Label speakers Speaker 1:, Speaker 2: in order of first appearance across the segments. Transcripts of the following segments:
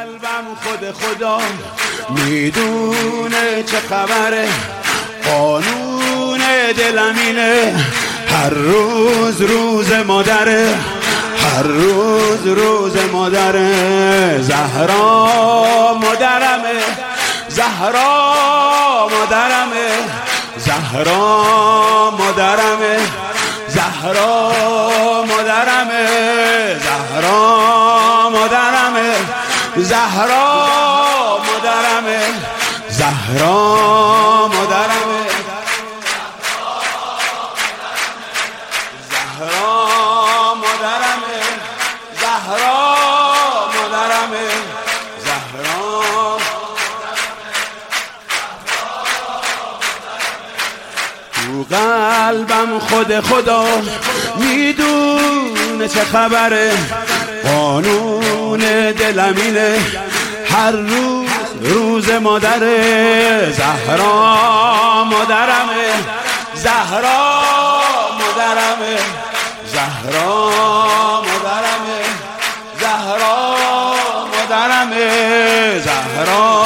Speaker 1: قلبم خود خدا میدونه چه خبره، قانون دلم اینه هر روز روز مادره، هر روز روز مادره. زهرا مادرمه، زهرا مادرمه، زهرا مادرمه، زهرا مادرمه، زهرا مادرمه، زهرا مادرمه، زهرا مادرمه، زهرا مادرمه، زهرا مادرمه، زهرا. تو قلبم خود خدا میدونه چه خبره، قانون دلم اینه هر روز روز مادره. زهرا مادرمه، زهرا مادرمه، زهرا مادرمه، زهرا مادرمه، زهرا.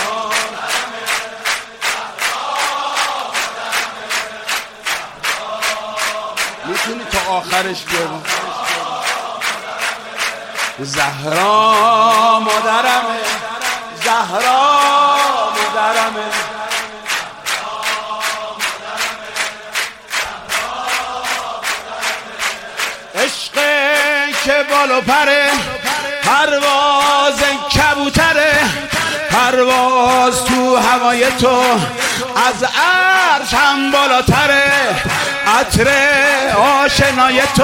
Speaker 1: میتونی تا آخرش بیارم. زهرا مادرمه، زهرا مادرمه، عشق که بالا پره، پرواز کبوتره، پرواز تو هوای تو از عرش هم بالاتره، عطر آشنای تو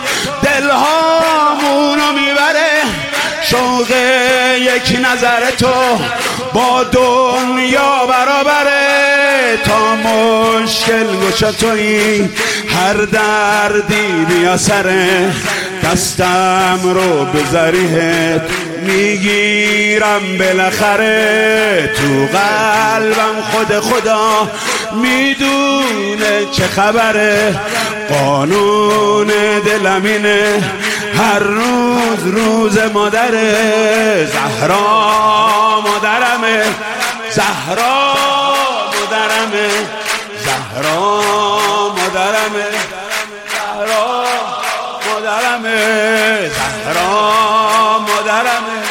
Speaker 1: دلهامونو میبره، شوق یک نظر تو با دنیا برابره. تا مشکل گشا تویی هر دردی بیا سره، دستم رو به ذریحت میگیرم بالاخره. تو قلبم خود خدا میدونه چه خبره، قانون دلم اینه هر روز روز مادره. زهرا مادرمه، زهرا مادرمه، زهرا مادرمه، زهرا مادرمه، زهرا مادرمه.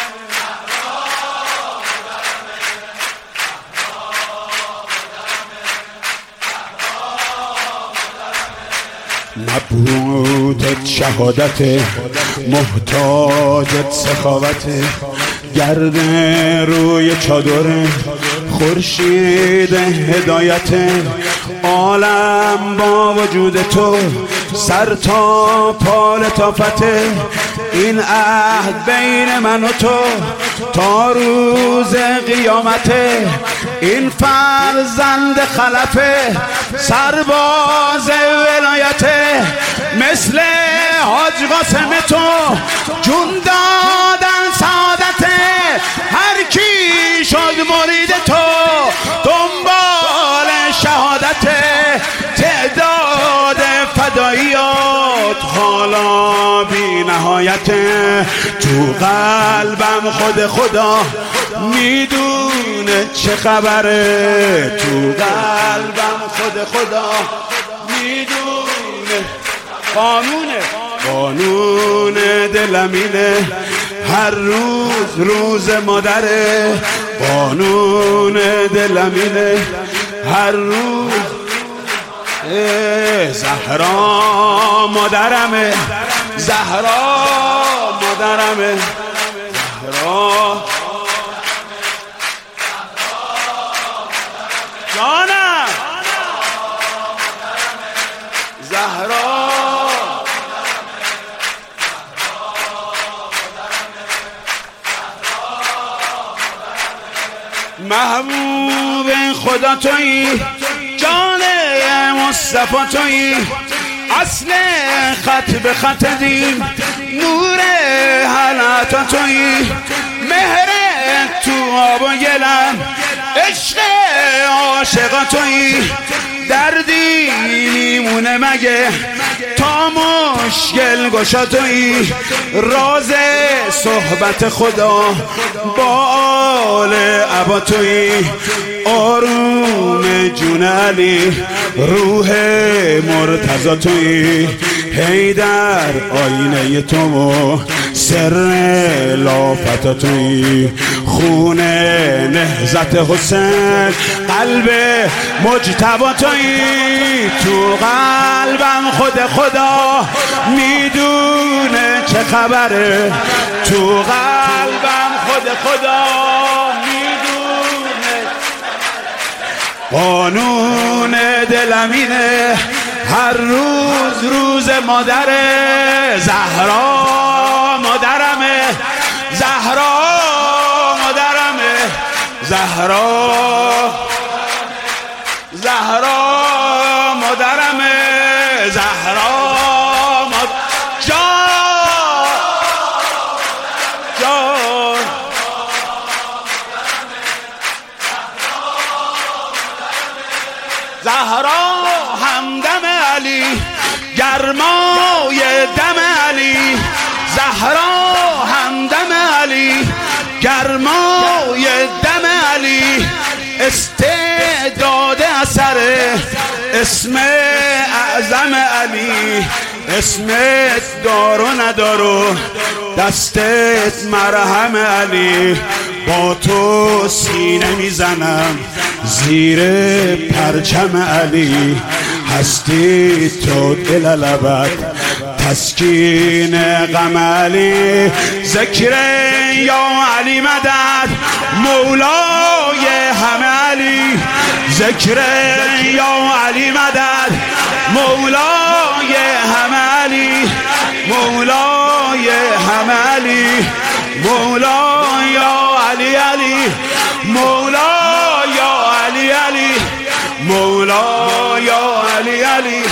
Speaker 1: مبهوتت شهادت، محتاجت سخاوت، گرد روی چادر خورشید هدایت، عالم با وجود تو سر تا پا لطافت، این عهد بین من و تو تا روز قیامت، این فرزند خلفه سرباز ولایت، مثل حاج قاسم تو جون دادن سعادت، هر کی شد مرید تو دنبال شهادت، تعداد فداییات حالا بی نهایت. تو قلبم خود خدا میدونه چه خبره، تو قلبم خود خدا میدونه قانون دلم اینه هر روز روز مادره، قانون دلم اینه هر روز. زهرا مادرمه، زهرا مادرمه، زهرا جانم، زهرا محبوب خدا تویی، جان مصطفی تویی، اصل خط به خط دین، نور حالات تویی، مهر تو آب و گلم، عشق عاشقا تویی، دردی میمونه مگه تا مشکل گشا تویی راز صحبت خدا با آل عبا تویی آروم جون علی روح مرتضی تویی حیدر آینه تو سر لافت تویی خون نهضت حسین قلب مجتبی تویی تو قلبم خدا میدونه چه خبره تو قلبم خدا میدونه قانون دلم اینه هر روز مادره زهرا مادرمه زهرا مادرمه زهرا مادرمه زهرا جان زهرا همدم علی گرمای دم علی زهرا همدم علی گرمای دم علی استعداد اثر اسم اعظم علی اسمت دار و ندارو دستت مرهم علی با تو سینه میزنم زیر پرچم علی هستی تو دل لبت تسکین غم علی ذکر یا علی مدد مولای همه علی ذکر یا علی مدد مولای همه علی مولای همه علی مولای علی علی مولای علی علی مولای علی علی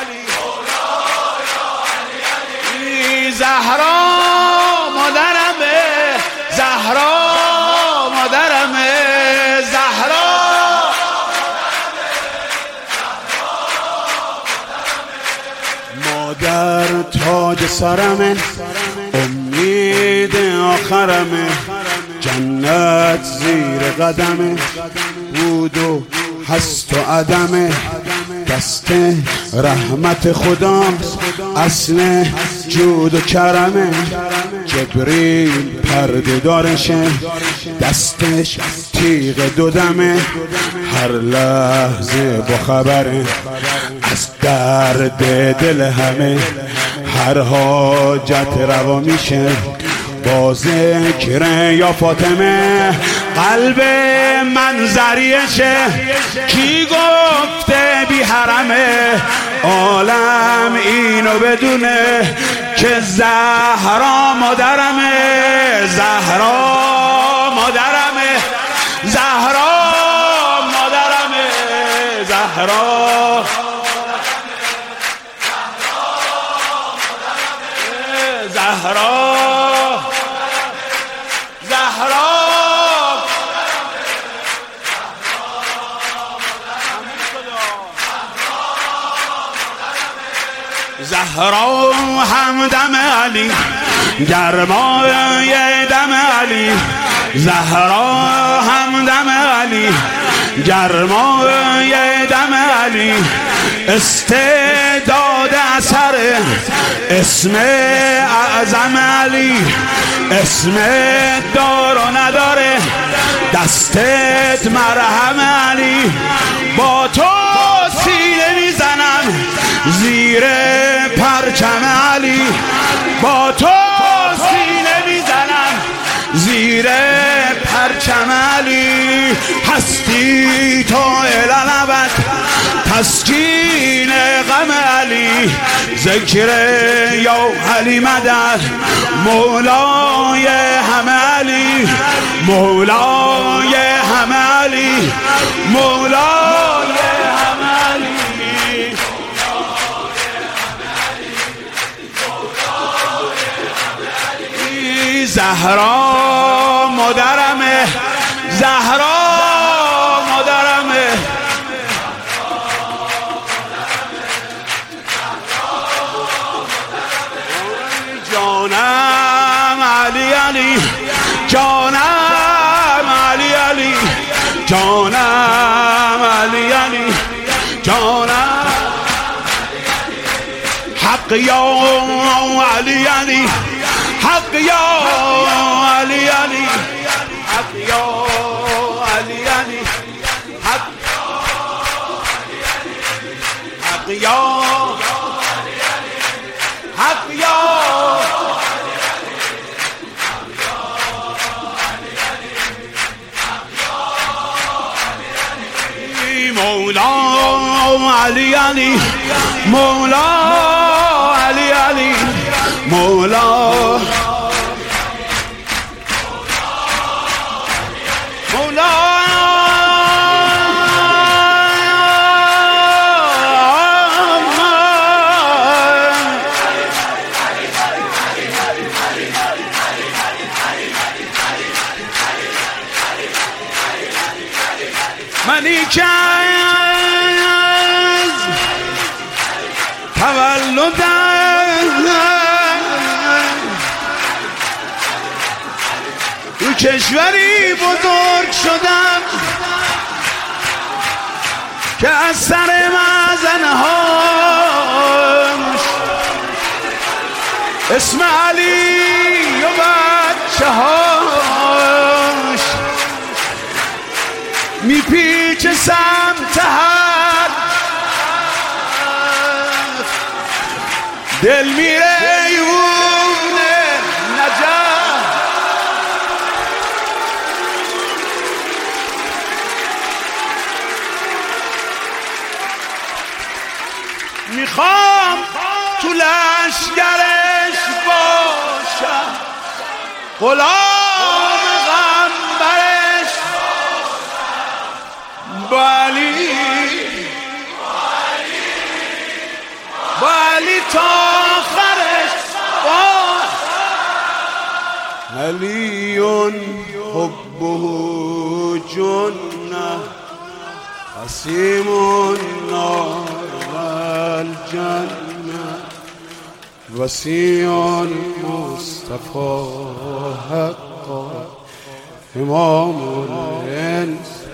Speaker 1: زهرا مادرمه زهرا مادرمه زهرا مادر تاج سرمه امید آخرمه جنت زیر قدمه بود و هست و عدمه دست رحمت خداست اصل جود و کرمه جبریل پرده دارشه دستش تیغ دودمه هر لحظه با خبره از درد دل همه هر حاجت روا میشه با ذکر یا فاطمه قلب من ذریعشه کی گفته بی حرمه عالم اینو بدونه که زهرا مادرمه زهرا مادرمه زهرا مادرمه زهرا زهرا زهرا همدم علی گرمای دم علی زهرا همدم علی گرمای دم علی استعداد اثر اسم اعظم علی اسم دار و نداره دستت مرهم علی با تو سینه میزنم زیر پرچم علی با تو سینه میزنم زیر پرچم علی هستی تو الالبد تسکین غم علی ذکر یا علی مدد مولای همه علی مولای همه علی مولای همه علی زهرا مادرمه زهرا مادرمه يا علي علي حق يا علي علي حق يا علي علي حق يا حق يا مولا علي علي مولا علي علي مولا مولا ملك تولد تو کشوری بزرگ شدم که از سر مزنهاش اسم علی و بچه هاش میپیچه سمت هر دل میره یون نجف میخوام تو لشگرش باشم غلام غمبرش بالی تا آخرش علی حبه جنة قسیم النار والجنة وسیع مصطفى حقا امام الانس